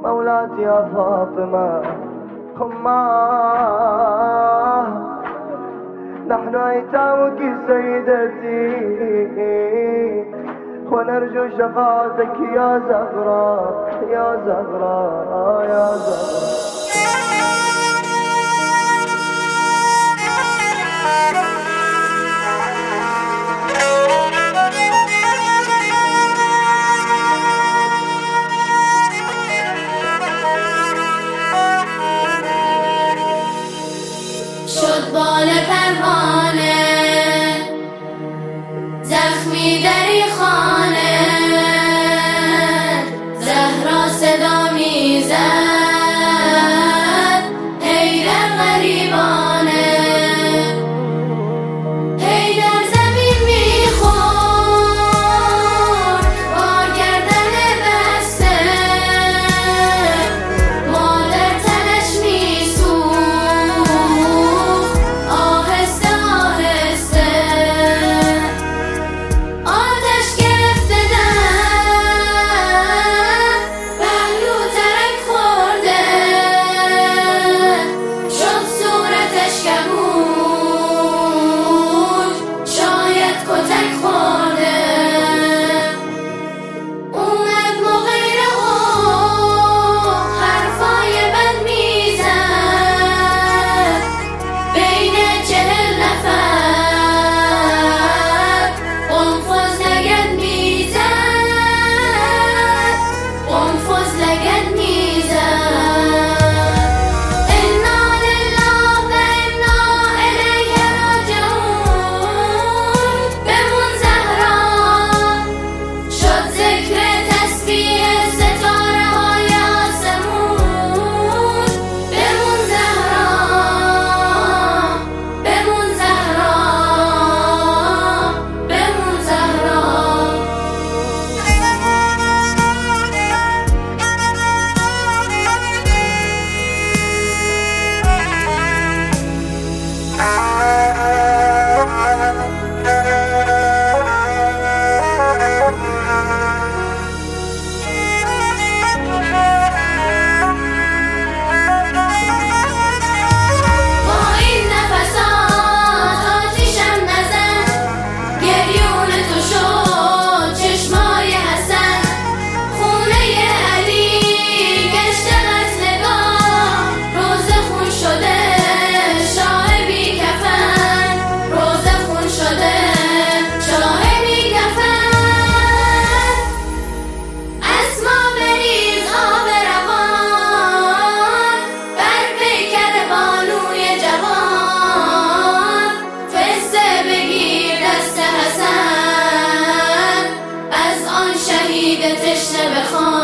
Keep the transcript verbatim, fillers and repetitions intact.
مولاتي يا فاطمة أماه، نحن أيتامك سيدتي ونرجو شفاعتك يا زهراء يا زهراء يا زهراء. شد بال پروانه زخمی دری خانه، زهرا صدا میزد حیدر غریبانه، حیدر زمین میخورد با گردن بسته، مادر تنش میسوخت آهسته آهسته، آتش گرفته در پهلو ترک خورده، شد صورتش کبود شاید کتک خورده، اومد مغیره و حرفای بد میزد بین چهل نفر، قنفذ لگد میزد قنفذ لگد میزد. انا لله و انا الیه راجعون. بمون زهرا شد ذکر تسبیح ستاره های آسمون، بمون زهرا بمون زهرا بمون زهرا. با این نفسات آتیشم نزن، گریون تو شد چشمای حسن، خونه علی گشته قتلگاه، روزه خون شده شاه بی کفن، روزه خون شده شاه بی کفن. اسما بریز آب روان بر پیکر بانوی جوان، فسته بگیر دست حسن از آن شهید تشنه بخوان.